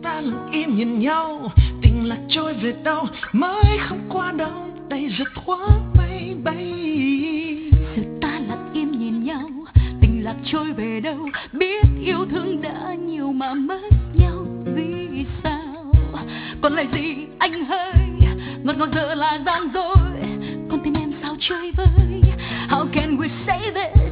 ta lặng im nhìn nhau, tình lạc trôi về đâu mới không qua đâu, đây giật thoáng mây bay. Giờ ta lặng im nhìn nhau, tình lạc trôi về đâu, biết yêu thương đã nhiều mà mất nhau vì sao? Còn lại gì anh hơi ngọt ngào giờ là gian dối, con tim em sao chơi vơi? How can we say this?